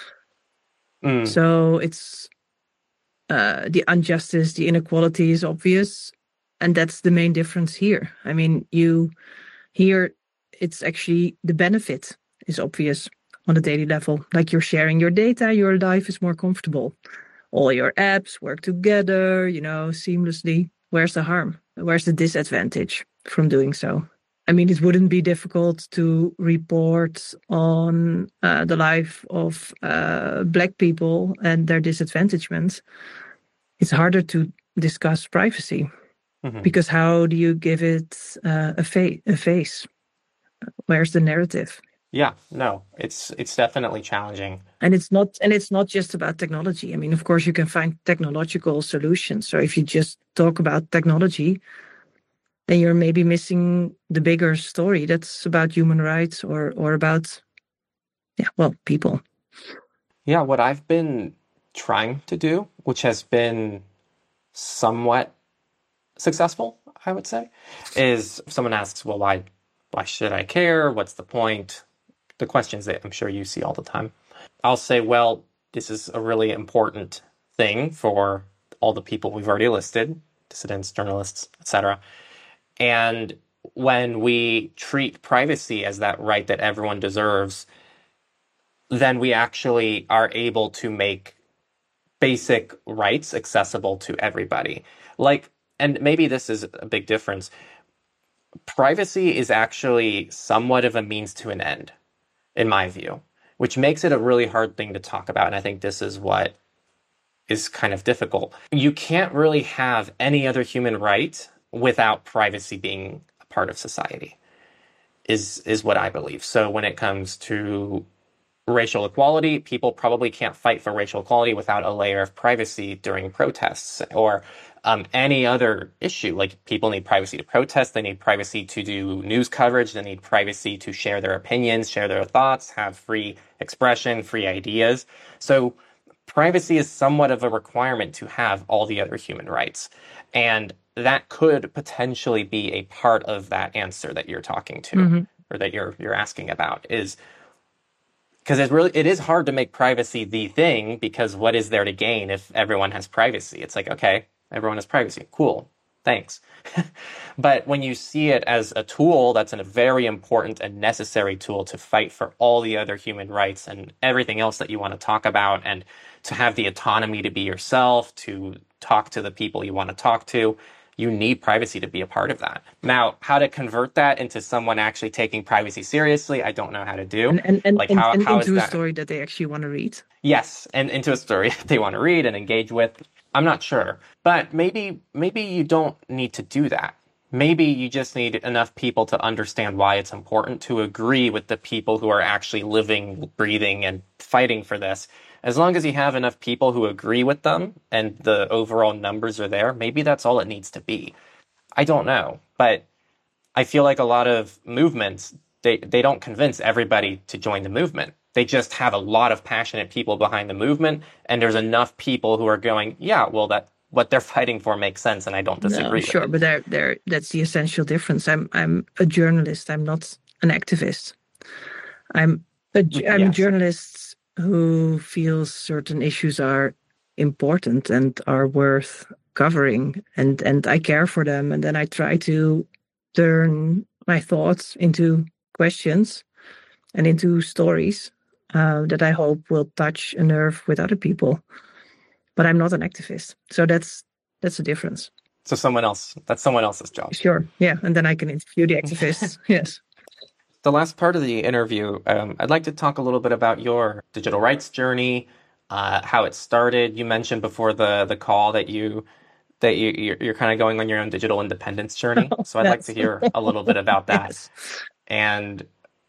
Mm. So it's uh, the injustice, the inequality is obvious. And that's the main difference here. I mean, you here, it's actually the benefit is obvious on a daily level. Like you're sharing your data, your life is more comfortable. All your apps work together, you know, seamlessly. Where's the harm? Where's the disadvantage from doing so? I mean, it wouldn't be difficult to report on uh, the life of uh, Black people and their disadvantagement. It's harder to discuss privacy mm-hmm. because how do you give it uh, a, fa- a face? Where's the narrative? Yeah, no, it's it's definitely challenging. And it's not and it's not just about technology. I mean, of course, you can find technological solutions. So if you just talk about technology, then you're maybe missing the bigger story that's about human rights or or about, yeah, well, people. Yeah, what I've been trying to do, which has been somewhat successful, I would say, is if someone asks, well, why why should I care? What's the point? The questions that I'm sure you see all the time. I'll say, well, this is a really important thing for all the people we've already listed, dissidents, journalists, et cetera. And when we treat privacy as that right that everyone deserves, then we actually are able to make basic rights accessible to everybody. Like, and maybe this is a big difference. Privacy is actually somewhat of a means to an end, in my view, which makes it a really hard thing to talk about. And I think this is what is kind of difficult. You can't really have any other human right without privacy being a part of society, is, is what I believe. So when it comes to racial equality, people probably can't fight for racial equality without a layer of privacy during protests or um, any other issue. Like, people need privacy to protest, they need privacy to do news coverage, they need privacy to share their opinions, share their thoughts, have free expression, free ideas. So privacy is somewhat of a requirement to have all the other human rights. And that could potentially be a part of that answer that you're talking to, mm-hmm. or that you're you're asking about, is because it really it is hard to make privacy the thing, because what is there to gain if everyone has privacy? It's like, okay, everyone has privacy. Cool. Thanks. But when you see it as a tool that's a very important and necessary tool to fight for all the other human rights and everything else that you want to talk about, and to have the autonomy to be yourself, to talk to the people you want to talk to, you need privacy to be a part of that. Now, how to convert that into someone actually taking privacy seriously, I don't know how to do. And, and, and, like and, how, and how into is a that? story that they actually want to read. Yes, and into a story they want to read and engage with. I'm not sure. But maybe maybe you don't need to do that. Maybe you just need enough people to understand why it's important to agree with the people who are actually living, breathing, and fighting for this. As long as you have enough people who agree with them and the overall numbers are there, maybe that's all it needs to be. I don't know. But I feel like a lot of movements, they, they don't convince everybody to join the movement. They just have a lot of passionate people behind the movement, and there's enough people who are going, yeah, well, that what they're fighting for makes sense, and I don't disagree no, with sure, it. But there, there, that's the essential difference. I'm, I'm a journalist. I'm not an activist. I'm a, I'm yes. a journalist who feels certain issues are important and are worth covering, and and I care for them, and then I try to turn my thoughts into questions and into stories uh, that I hope will touch a nerve with other people. But I'm not an activist, so that's that's the difference. So someone else, that's someone else's job. Sure, yeah, and then I can interview the activists. Yes. The last part of the interview, um, I'd like to talk a little bit about your digital rights journey, uh, how it started. You mentioned before the the call that you that you you're, you're kind of going on your own digital independence journey. So I'd like to hear a little bit about that. Yes. And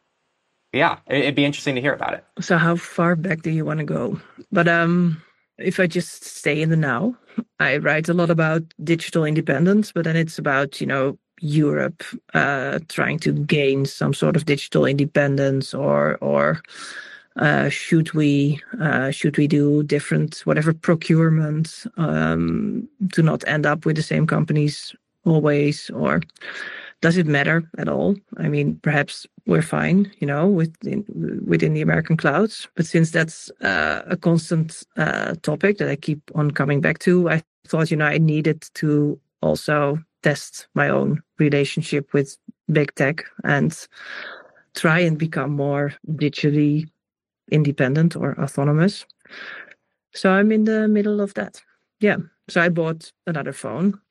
yeah, it'd be interesting to hear about it. So how far back do you want to go? But um, if I just stay in the now, I write a lot about digital independence, but then it's about, you know, Europe uh, trying to gain some sort of digital independence, or or uh, should we uh, should we do different whatever procurement um, to not end up with the same companies always, or does it matter at all? I mean, perhaps we're fine, you know, within within the American clouds, but since that's uh, a constant uh, topic that I keep on coming back to, I thought, you know, I needed to also test my own relationship with big tech and try and become more digitally independent or autonomous. So I'm in the middle of that. Yeah. So I bought another phone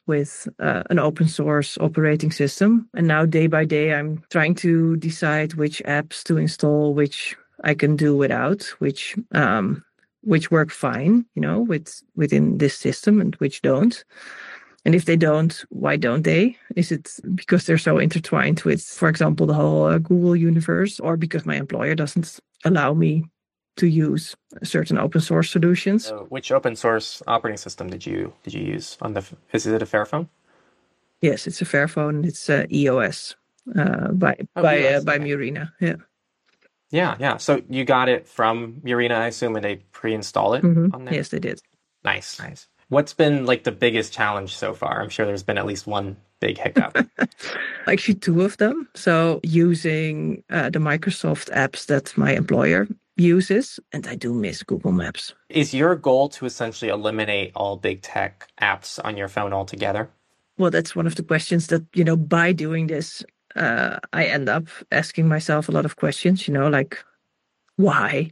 with uh, an open source operating system. And now day by day, I'm trying to decide which apps to install, which I can do without, which um, which work fine, you know, with within this system and which don't. And if they don't, why don't they? Is it because they're so intertwined with, for example, the whole uh, Google universe, or because my employer doesn't allow me to use certain open source solutions? So which open source operating system did you did you use on the? Is it a Fairphone? Yes, it's a Fairphone. It's uh, E O S uh, by Oh, by E O S, uh, by okay. Murena. Yeah. Yeah, yeah. So you got it from Murena, I assume, and they pre-install it hmm on there. Yes, they did. Nice, nice. What's been like the biggest challenge so far? I'm sure there's been at least one big hiccup. Actually, two of them. So using uh, the Microsoft apps that my employer uses, and I do miss Google Maps. Is your goal to essentially eliminate all big tech apps on your phone altogether? Well, that's one of the questions that, you know, by doing this, uh, I end up asking myself a lot of questions, you know, like, why?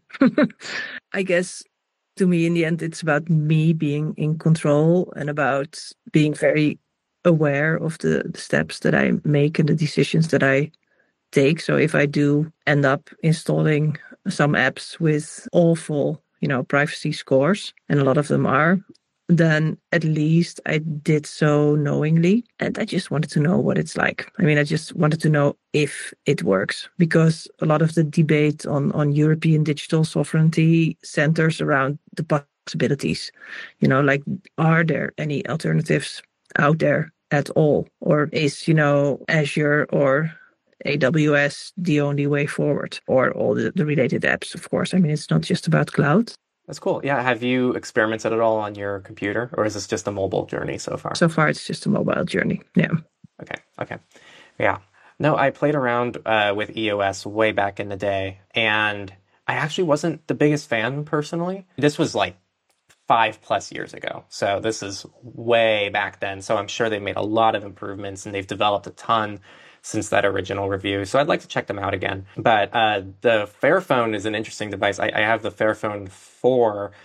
I guess to me, in the end, it's about me being in control and about being very aware of the, the steps that I make and the decisions that I take. So if I do end up installing some apps with awful, you know, privacy scores, and a lot of them are, then at least I did so knowingly. And I just wanted to know what it's like. I mean, I just wanted to know if it works, because a lot of the debate on, on European digital sovereignty centers around the possibilities. You know, like, are there any alternatives out there at all? Or is, you know, Azure or A W S the only way forward? Or all the, the related apps, of course. I mean, it's not just about cloud. That's cool. Yeah. Have you experimented at all on your computer, or is this just a mobile journey so far? So far, it's just a mobile journey. Yeah. Okay. Okay. Yeah. No, I played around uh, with E O S way back in the day, and I actually wasn't the biggest fan personally. This was like five plus years ago. So this is way back then. So I'm sure they've made a lot of improvements and they've developed a ton since that original review. So I'd like to check them out again. But uh, the Fairphone is an interesting device. I, I have the Fairphone four,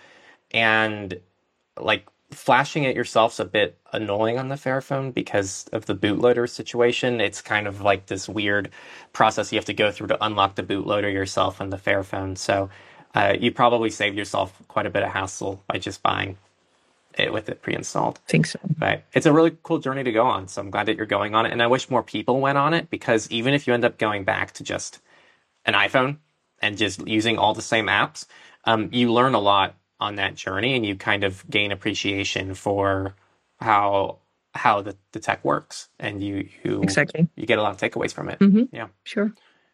and like flashing it yourself's a bit annoying on the Fairphone because of the bootloader situation. It's kind of like this weird process you have to go through to unlock the bootloader yourself on the Fairphone. So uh, you probably saved yourself quite a bit of hassle by just buying it with it pre-installed. I think so. But it's a really cool journey to go on. So I'm glad that you're going on it. And I wish more people went on it, because even if you end up going back to just an iPhone and just using all the same apps, um, you learn a lot on that journey, and you kind of gain appreciation for how how the, the tech works, and you you Exactly. you get a lot of takeaways from it. Mm-hmm. Yeah, Sure.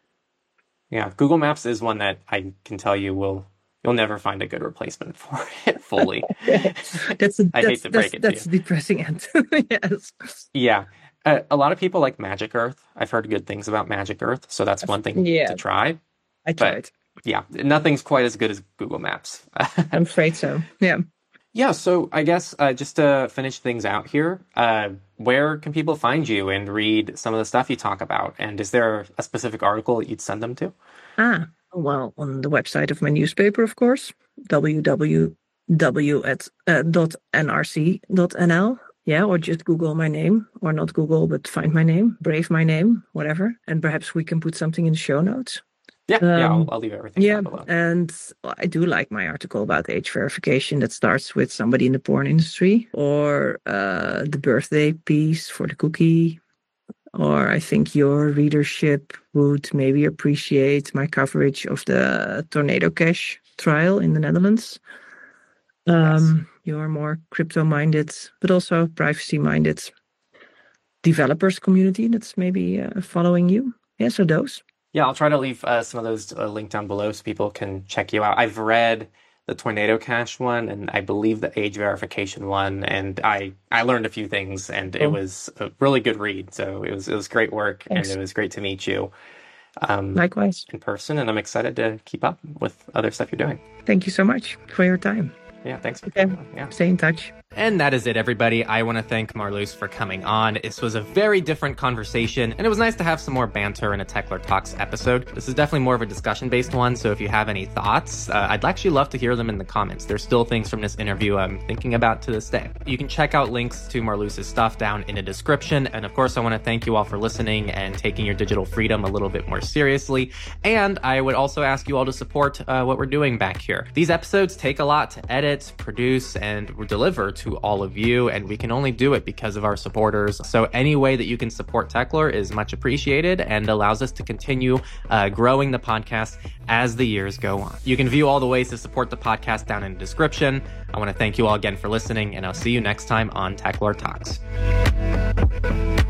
yeah. Google Maps is one that I can tell you will you'll never find a good replacement for it fully. That's a, I that's, hate to break that's, it that's to a depressing end. Yes. Yeah. Uh, a lot of people like Magic Earth. I've heard good things about Magic Earth, so that's one thing Yeah. to try. I tried. Yeah, nothing's quite as good as Google Maps. I'm afraid so. Yeah. Yeah, so I guess uh, just to finish things out here, uh, where can people find you and read some of the stuff you talk about? And is there a specific article that you'd send them to? Ah, well, on the website of my newspaper, of course, w w w dot n r c dot n l. Yeah, or just Google my name, or not Google, but find my name, Brave my name, whatever. And perhaps we can put something in the show notes. Yeah, yeah, I'll, Um, I'll leave everything Yeah, down below. and I do like my article about age verification that starts with somebody in the porn industry, or uh, the birthday piece for the cookie, or I think your readership would maybe appreciate my coverage of the Tornado Cash trial in the Netherlands. Um, You're more crypto-minded, but also privacy-minded developers community that's maybe uh, following you. Yeah, so those. Yeah, I'll try to leave uh, some of those uh, linked down below so people can check you out. I've read the Tornado Cash one, and I believe the age verification one, and I, I learned a few things, and it Cool. was a really good read. So it was it was great work, Thanks. and it was great to meet you um, Likewise. in person, and I'm excited to keep up with other stuff you're doing. Thank you so much for your time. Yeah, thanks for okay. coming on. Yeah. Stay in touch. And that is it, everybody. I want to thank Marloes for coming on. This was a very different conversation, and it was nice to have some more banter in a Techlore Talks episode. This is definitely more of a discussion-based one, so if you have any thoughts, uh, I'd actually love to hear them in the comments. There's still things from this interview I'm thinking about to this day. You can check out links to Marloes' stuff down in the description, and of course, I want to thank you all for listening and taking your digital freedom a little bit more seriously, and I would also ask you all to support uh, what we're doing back here. These episodes take a lot to edit, produce, and deliver to to all of you, and we can only do it because of our supporters. So any way that you can support Techlore is much appreciated and allows us to continue uh, growing the podcast as the years go on. You can view all the ways to support the podcast down in the description. I want to thank you all again for listening, and I'll see you next time on Techlore Talks.